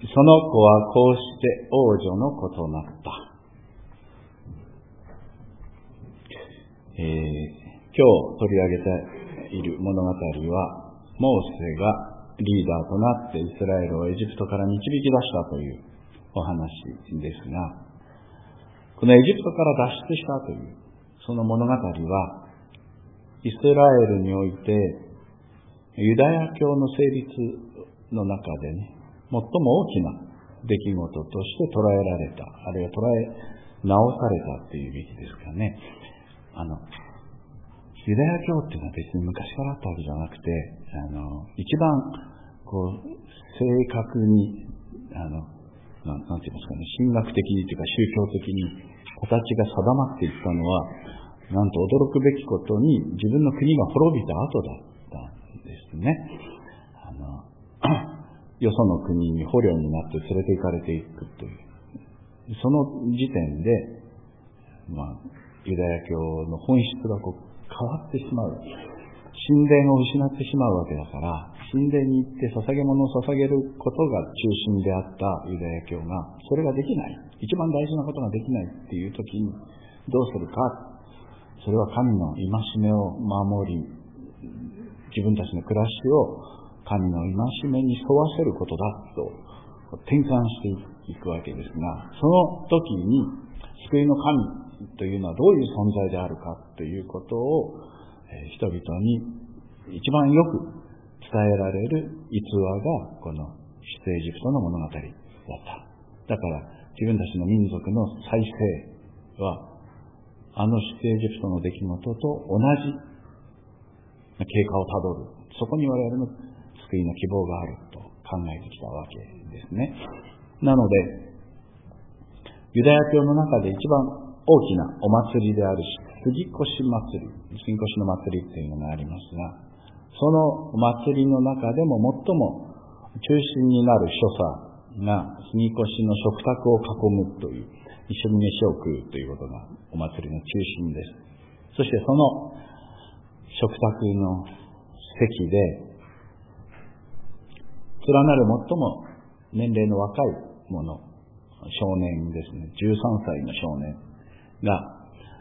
その子はこうして王女の子となった。今日取り上げている物語は、モーセがリーダーとなってイスラエルをエジプトから導き出したというお話ですが、このエジプトから脱出したというその物語は、イスラエルにおいてユダヤ教の成立の中でね、最も大きな出来事として捉えられた、あるいは捉え直されたっていうべきですかね。ユダヤ教っていうのは別に昔からあったわけじゃなくて、一番正確になんて言いますかね、神学的にというか宗教的に形が定まっていったのは、なんと驚くべきことに自分の国が滅びた後だったんですね。よその国に捕虜になって連れて行かれていくという、その時点で、ユダヤ教の本質が変わってしまう。神殿を失ってしまうわけだから、神殿に行って捧げ物を捧げることが中心であったユダヤ教が、それができない。一番大事なことができないっていう時にどうするか。それは神の戒めを守り、自分たちの暮らしを神の戒めに沿わせることだと転換していくわけですが、その時に救いの神というのはどういう存在であるかということを人々に一番よく伝えられる逸話がこの出エジプトの物語だった。だから自分たちの民族の再生はあの出エジプトの出来事と同じ経過をたどる。そこに我々の救いの希望があると考えてきたわけですね。なのでユダヤ教の中で一番大きなお祭りである杉越祭り、杉越の祭りっていうのがありますが、その祭りの中でも最も中心になる所作が杉越の食卓を囲むという、一緒に飯を食うということがお祭りの中心です。そしてその食卓の席で連なる最も年齢の若い者、少年ですね、13歳の少年が、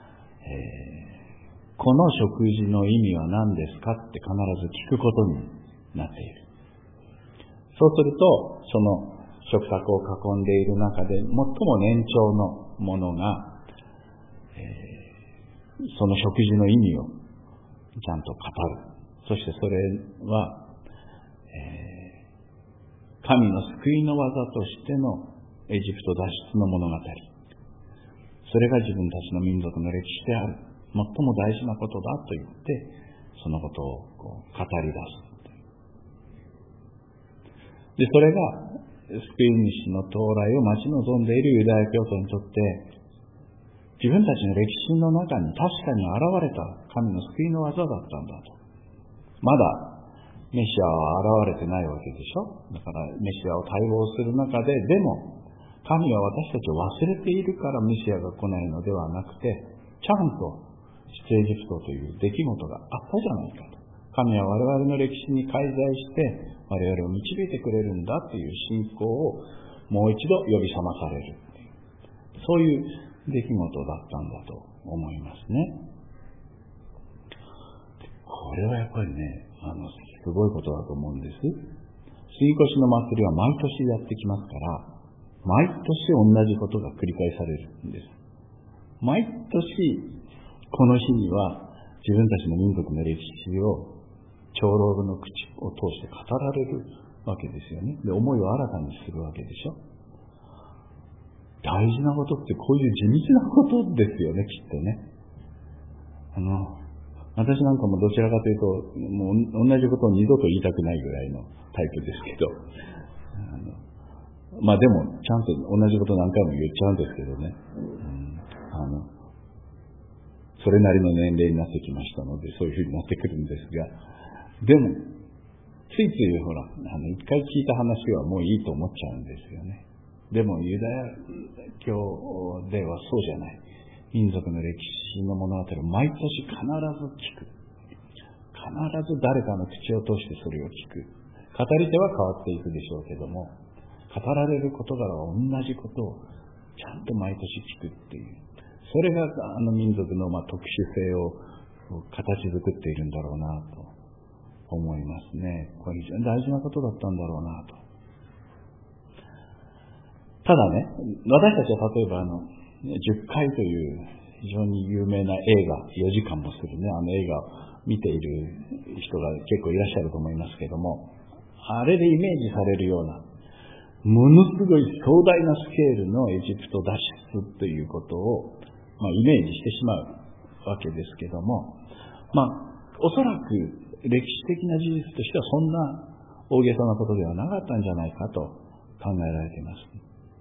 この食事の意味は何ですかって必ず聞くことになっている。そうすると、その食卓を囲んでいる中で最も年長の者が、その食事の意味をちゃんと語る。そしてそれは、神の救いの技としてのエジプト脱出の物語。それが自分たちの民族の歴史である。最も大事なことだと言って、そのことを語り出す。で、それが救い主の到来を待ち望んでいるユダヤ教徒にとって、自分たちの歴史の中に確かに現れた神の救いの技だったんだと。まだメシアは現れてないわけでしょ。だからメシアを待望する中で、でも神は私たちを忘れているからメシアが来ないのではなくて、ちゃんと出エジプトという出来事があったじゃないかと。神は我々の歴史に介在して我々を導いてくれるんだという信仰をもう一度呼び覚まされる。そういう出来事だったんだと思いますね。これはやっぱりね、すごいことだと思うんです。杉越の祭りは毎年やってきますから、毎年同じことが繰り返されるんです。毎年この日には自分たちの民族の歴史を長老の口を通して語られるわけですよね。で、思いを新たにするわけでしょ。大事なことってこういう地道なことですよね、きっとね。私なんかもどちらかというと、もう同じことを二度と言いたくないぐらいのタイプですけど、でもちゃんと同じこと何回も言っちゃうんですけどね。それなりの年齢になってきましたので、そういうふうになってくるんですが、でもついついほら、一回聞いた話はもういいと思っちゃうんですよね。でもユダヤ教ではそうじゃない。民族の歴史の物語を毎年必ず聞く。必ず誰かの口を通してそれを聞く。語り手は変わっていくでしょうけども、必語られる事柄は同じことをちゃんと毎年聞くっていう、それが民族の特殊性を形作っているんだろうなと思いますね。これ非常に大事なことだったんだろうなと。ただね、私たちは例えば10回という非常に有名な映画、4時間もするね、映画を見ている人が結構いらっしゃると思いますけども、あれでイメージされるような、ものすごい壮大なスケールのエジプト脱出ということを、イメージしてしまうわけですけども、おそらく歴史的な事実としてはそんな大げさなことではなかったんじゃないかと考えられています。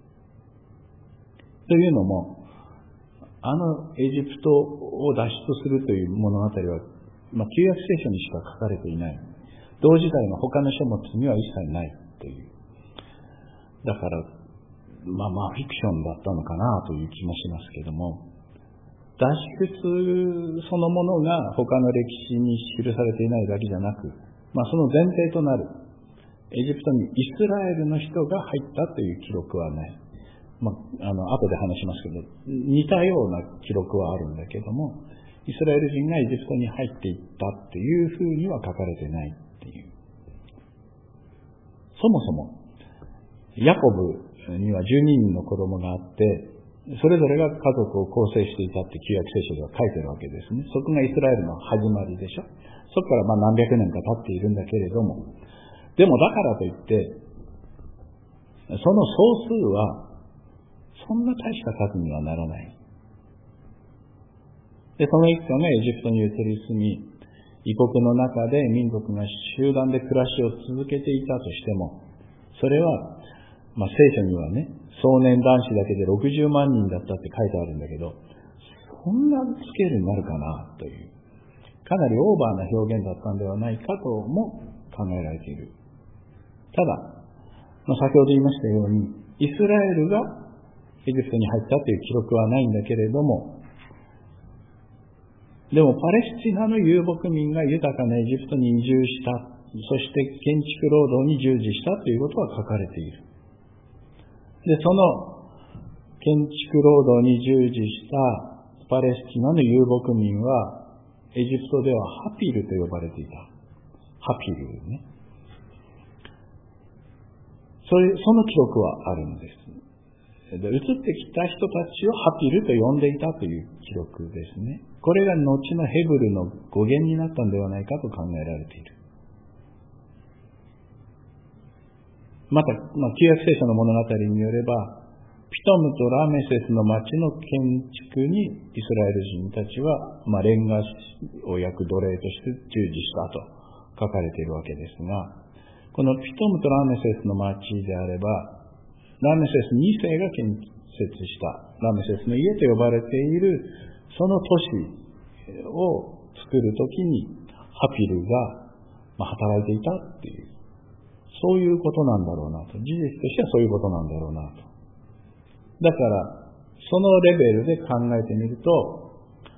というのも、エジプトを脱出するという物語は、旧約聖書にしか書かれていない。同時代の他の書物には一切ないという。だから、フィクションだったのかなという気もしますけども、脱出そのものが他の歴史に記されていないだけじゃなく、その前提となるエジプトにイスラエルの人が入ったという記録はない。後で話しますけど、似たような記録はあるんだけども、イスラエル人がエジプトに入っていったっていうふうには書かれてないっていう。そもそも、ヤコブには12人の子供があって、それぞれが家族を構成していたって旧約聖書では書いてるわけですね。そこがイスラエルの始まりでしょ。そこから何百年か経っているんだけれども、でもだからといって、その総数はそんな大した数にはならない。で、その一家がエジプトに移り住み、異国の中で民族が集団で暮らしを続けていたとしても、それは、聖書にはね、壮年男子だけで60万人だったって書いてあるんだけど、そんなスケールになるかなという、かなりオーバーな表現だったんではないかとも考えられている。ただ、先ほど言いましたように、イスラエルがエジプトに入ったという記録はないんだけれども、でもパレスチナの遊牧民が豊かなエジプトに移住した、そして建築労働に従事したということは書かれている。で、その建築労働に従事したパレスチナの遊牧民は、エジプトではハピルと呼ばれていた。ハピルね。その記録はあるんです。で、移ってきた人たちをハピルと呼んでいたという記録ですね。これが後のヘブルの語源になったんではないかと考えられている。また、旧約聖書の物語によれば、ピトムとラメセスの町の建築にイスラエル人たちは、レンガを焼く奴隷として従事したと書かれているわけですが、このピトムとラメセスの町であれば、ラメセス2世が建設したラメセスの家と呼ばれているその都市を作るときにハピルが働いていたっていう、そういうことなんだろうなと。事実としてはそういうことなんだろうなと。だから、そのレベルで考えてみると、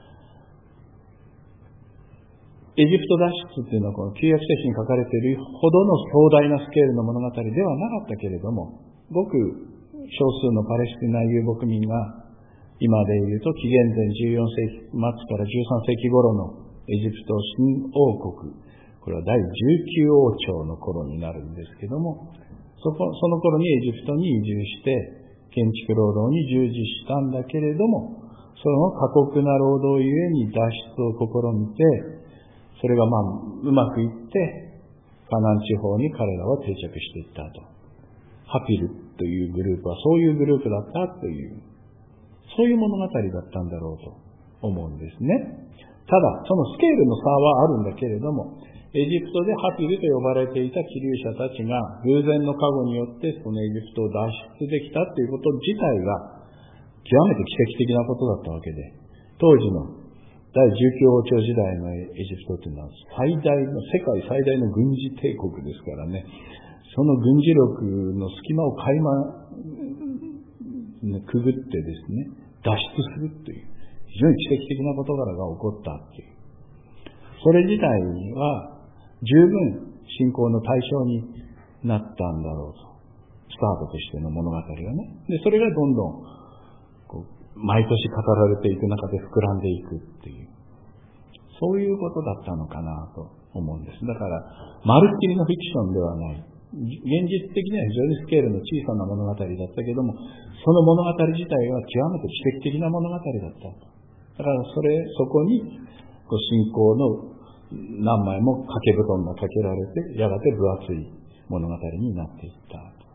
エジプト脱出っていうのはこの旧約聖書に書かれているほどの壮大なスケールの物語ではなかったけれども、ごく少数のパレスチナ遊牧民が今でいうと紀元前14世紀末から13世紀頃のエジプト新王国、これは第19王朝の頃になるんですけども、その頃にエジプトに移住して建築労働に従事したんだけれども、その過酷な労働ゆえに脱出を試みて、それがうまくいってカナン地方に彼らは定着していったと。ハピルというグループはそういうグループだったという、そういう物語だったんだろうと思うんですね。ただ、そのスケールの差はあるんだけれども、エジプトでハピルと呼ばれていた寄留者たちが偶然の加護によってそのエジプトを脱出できたということ自体が極めて奇跡的なことだったわけで、当時の第19王朝時代のエジプトというのは世界最大の軍事帝国ですからね、その軍事力の隙間をくぐってですね、脱出するという非常に奇跡的な事柄が起こったっていう、それ自体は十分信仰の対象になったんだろうとスタートとしての物語がね。で、それがどんどん毎年語られていく中で膨らんでいくっていう、そういうことだったのかなと思うんです。だから、まるっきりのフィクションではない。現実的には非常にスケールの小さな物語だったけども、その物語自体は極めて奇跡的な物語だった。だからそこに信仰の何枚も掛け布団がかけられて、やがて分厚い物語になっていった。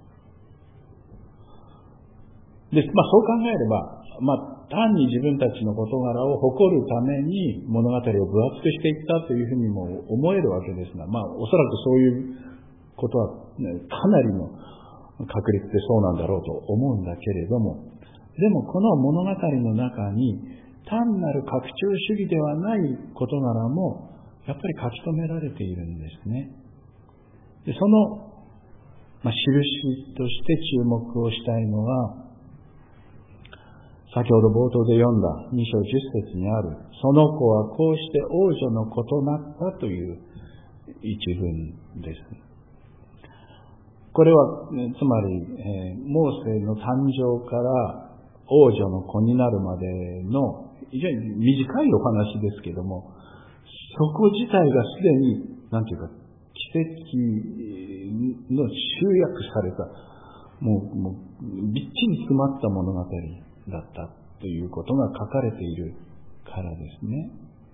で、そう考えれば、単に自分たちの事柄を誇るために物語を分厚くしていったというふうにも思えるわけですが、おそらくそういうことは、かなりの確率でそうなんだろうと思うんだけれども、でもこの物語の中に単なる拡張主義ではない事柄もやっぱり書き留められているんですね。で、その、印として注目をしたいのは、先ほど冒頭で読んだ2章10節にある、その子はこうして王女の子となったという一文です。これは、つまり、モーセの誕生から王女の子になるまでの非常に短いお話ですけども、そこ自体がすでに、なんていうか、奇跡の集約された、もうびっちり詰まった物語だったということが書かれているからですね。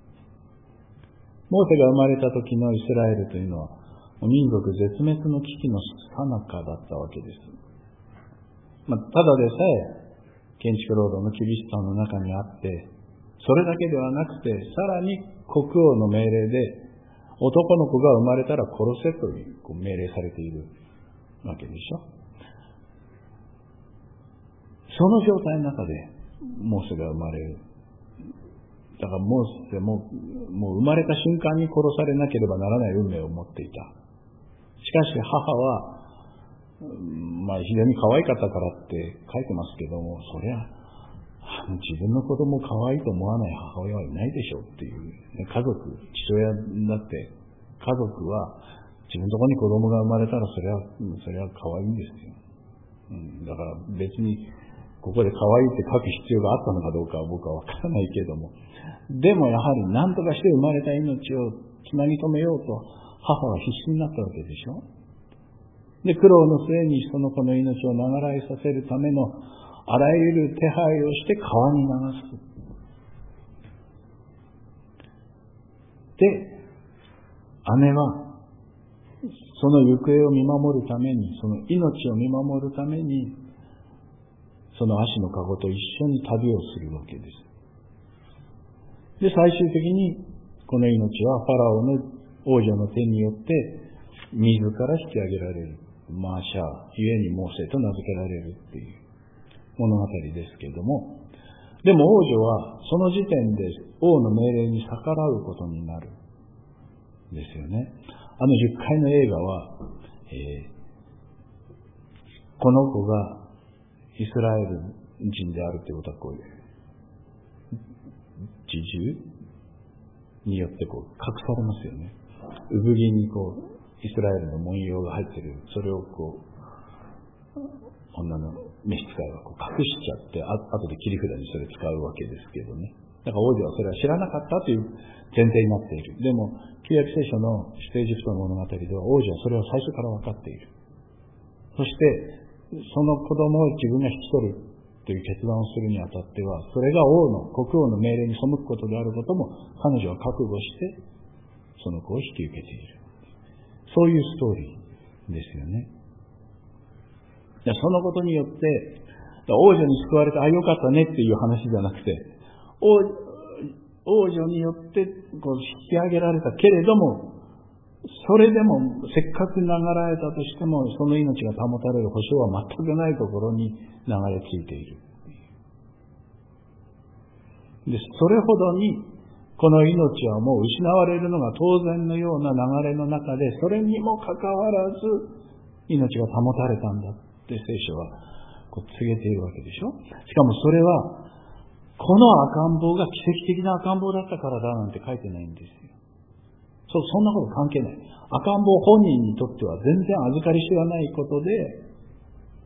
モーセが生まれた時のイスラエルというのは、民族絶滅の危機の最中だったわけです。ただでさえ、建築労働の厳しさの中にあって、それだけではなくて、さらに国王の命令で、男の子が生まれたら殺せという命令されているわけでしょ。その状態の中で、モーセが生まれる。だからモーセも生まれた瞬間に殺されなければならない運命を持っていた。しかし母は、非常に可愛かったからって書いてますけども、そりゃ、自分の子供を可愛いと思わない母親はいないでしょうっていう、家族、父親だって、家族は自分のところに子供が生まれたらそれは可愛いんですよ。だから別に、ここで可愛いって書く必要があったのかどうかは僕はわからないけども、でもやはり何とかして生まれた命をつなぎ止めようと母は必死になったわけでしょ。で、苦労の末にその子の命を長らえさせるためのあらゆる手配をして川に流す。で、姉はその行方を見守るために、その命を見守るために、その足の籠と一緒に旅をするわけです。で、最終的にこの命はファラオの王女の手によって自ら引き上げられる。マーシャー、ゆえにモーセと名付けられるっていう物語ですけれども、でも王女はその時点で王の命令に逆らうことになるんですよね。10回の映画は、この子がイスラエル人であるということは自重によって隠されますよね。産着にイスラエルの文様が入ってる、それを女の召使いは隠しちゃって、後で切り札にそれ使うわけですけどね。だから王女はそれは知らなかったという前提になっている。でも旧約聖書の出エジプトの物語では王女はそれを最初から分かっている。そしてその子供を自分が引き取るという決断をするにあたっては、それが国王の命令に背くことであることも彼女は覚悟してその子を引き受けている。そういうストーリーですよね。そのことによって王女に救われてよかったねっていう話じゃなくて、王女によって引き上げられたけれども、それでもせっかく流られたとしてもその命が保たれる保証は全くないところに流れ着いている。で、それほどにこの命はもう失われるのが当然のような流れの中で、それにもかかわらず命が保たれたんだって聖書は告げているわけでしょ。しかもそれはこの赤ん坊が奇跡的な赤ん坊だったからだなんて書いてないんですよ。そんなこと関係ない。赤ん坊本人にとっては全然預かり知らないことで、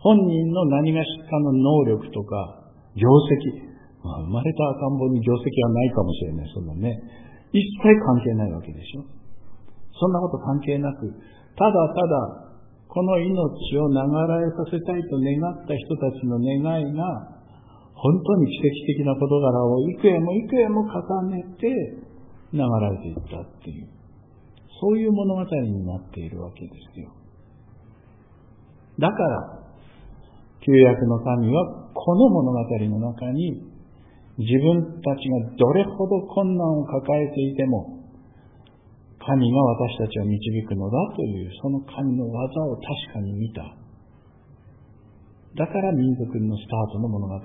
本人の何がしかの能力とか、業績、生まれた赤ん坊に業績はないかもしれない。そんなね。一切関係ないわけでしょ。そんなこと関係なく、ただただ、この命を流れさせたいと願った人たちの願いが、本当に奇跡的な事柄を幾重も幾重も重ねて流れていったっていう、そういう物語になっているわけですよ。だから、旧約の神はこの物語の中に自分たちがどれほど困難を抱えていても、神が私たちを導くのだというその神の技を確かに見た。だから民族のスタートの物語となった。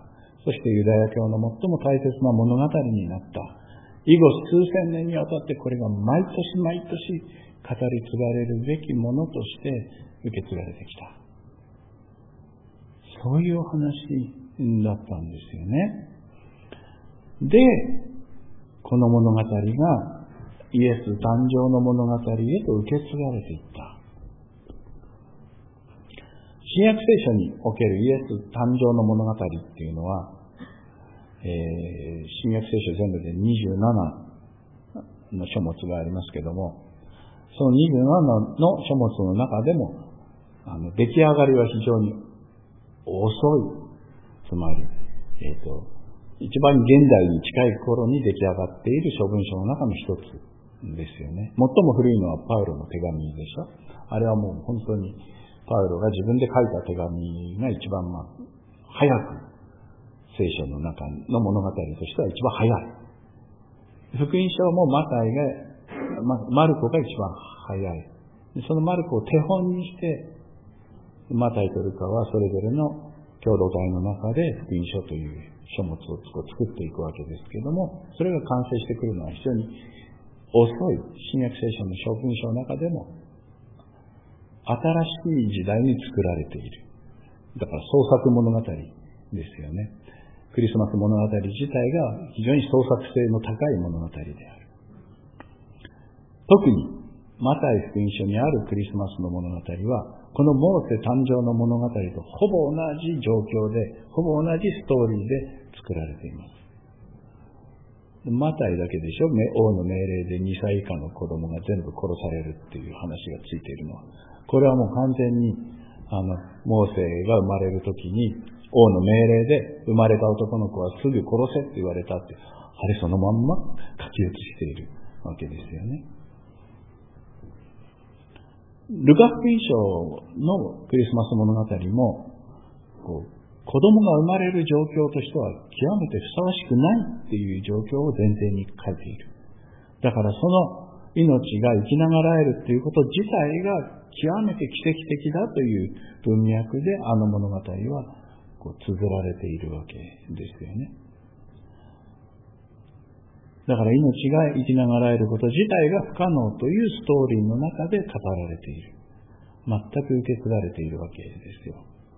そしてユダヤ教の最も大切な物語になった。以後数千年にわたってこれが毎年毎年語り継がれるべきものとして受け継がれてきた。そういうお話だったんですよね。で、この物語がイエス誕生の物語へと受け継がれていった。新約聖書におけるイエス誕生の物語っていうのは、新約聖書全部で27の書物がありますけども、その27の書物の中でも出来上がりは非常に遅い。つまり、一番現代に近い頃に出来上がっている書文書の中の一つですよね。最も古いのはパウロの手紙でしょ。あれはもう本当にパウロが自分で書いた手紙が一番早く聖書の中の物語としては一番早い。福音書もマルコが一番早い。そのマルコを手本にしてマタイとルカはそれぞれの共同体の中で福音書という書物を作っていくわけですけれども、それが完成してくるのは非常に遅い。新約聖書の書文書の中でも新しい時代に作られている。だから創作物語ですよね。クリスマス物語自体が非常に創作性の高い物語である。特にマタイ福音書にあるクリスマスの物語は、このモーセ誕生の物語とほぼ同じ状況で、ほぼ同じストーリーで作られています。マタイだけでしょ、王の命令で2歳以下の子供が全部殺されるっていう話がついているのは。これはもう完全に、モーセが生まれるときに、王の命令で生まれた男の子はすぐ殺せって言われたって、あれそのまんま書き写しているわけですよね。ルカ福音書のクリスマス物語も、子供が生まれる状況としては極めてふさわしくないっていう状況を前提に書いている。だからその命が生きながらえるっていうこと自体が極めて奇跡的だという文脈であの物語は綴られているわけですよね。だから命が生きながらえること自体が不可能というストーリーの中で語られている。全く受け継がれているわけですよ。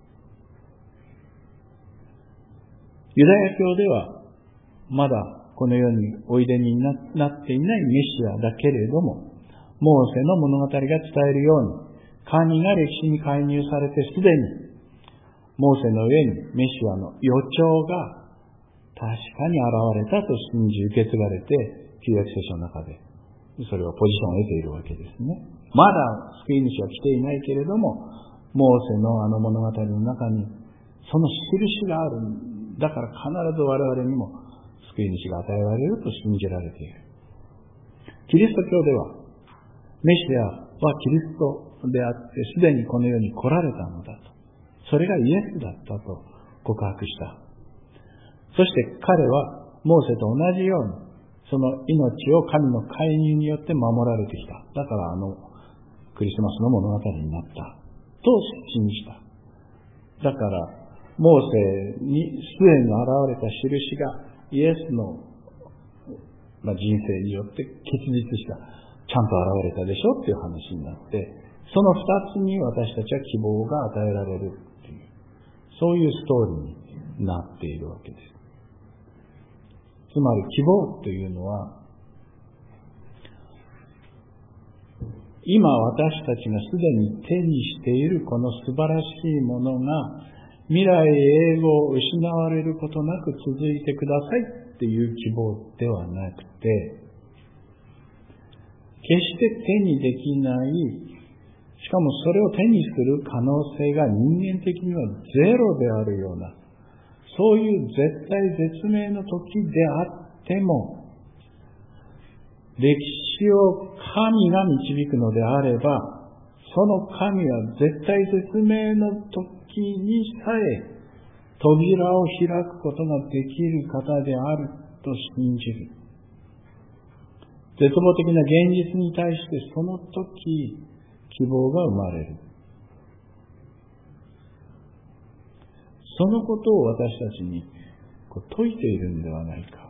ユダヤ教ではまだこの世においでになっていないメシアだけれども、モーセの物語が伝えるように、神が歴史に介入されてすでにモーセの上にメシアの予兆が確かに現れたと信じ受け継がれて、旧約聖書の中でそれはポジションを得ているわけですね。まだ救い主は来ていないけれども、モーセのあの物語の中にその印がある。だから必ず我々にも救い主が与えられると信じられている。キリスト教ではメシアはキリストであってすでにこの世に来られたのだと。それがイエスだったと告白した。そして彼はモーセと同じようにその命を神の介入によって守られてきた。だからクリスマスの物語になったと信じた。だからモーセにすでに現れた印がイエスの人生によって結実した。ちゃんと現れたでしょっていう話になって、その二つに私たちは希望が与えられるっていう、そういうストーリーになっているわけです。つまり希望というのは、 今私たちがすでに手にしているこの素晴らしいものが未来永劫失われることなく続いてくださいっていう希望ではなくて、決して手にできない、しかもそれを手にする可能性が人間的にはゼロであるような、そういう絶対絶命の時であっても、歴史を神が導くのであれば、その神は絶対絶命の時にさえ扉を開くことができる方であると信じる。絶望的な現実に対してその時希望が生まれる。そのことを私たちに説いているんではないか。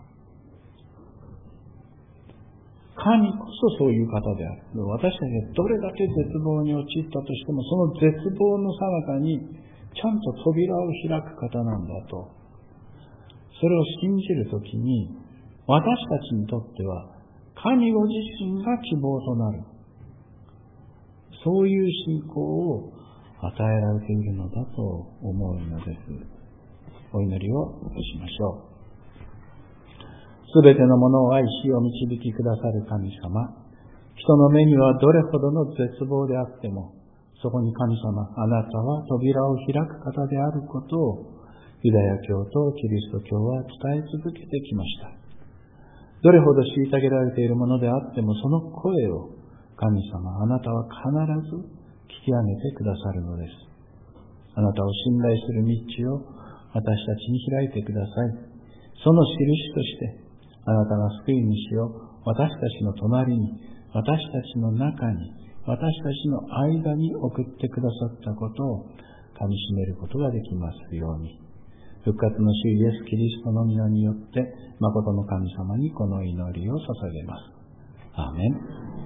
神こそそういう方である。私たちがどれだけ絶望に陥ったとしても、その絶望の最中にちゃんと扉を開く方なんだと。それを信じるときに、私たちにとっては神ご自身が希望となる。そういう信仰を与えられているのだと思うのです。お祈りをしましょう。すべてのものを愛しお導きくださる神様。人の目にはどれほどの絶望であっても、そこに神様、あなたは扉を開く方であることを、ユダヤ教とキリスト教は伝え続けてきました。どれほど虐げられているものであっても、その声を神様、あなたは必ず聞き上げてくださるのです。あなたを信頼する道を私たちに開いてください。その印として、あなたが救い主を私たちの隣に、私たちの中に、私たちの間に送ってくださったことをかみしめることができますように。復活の主イエス・キリストの皆によって、誠の神様にこの祈りを捧げます。アーメン。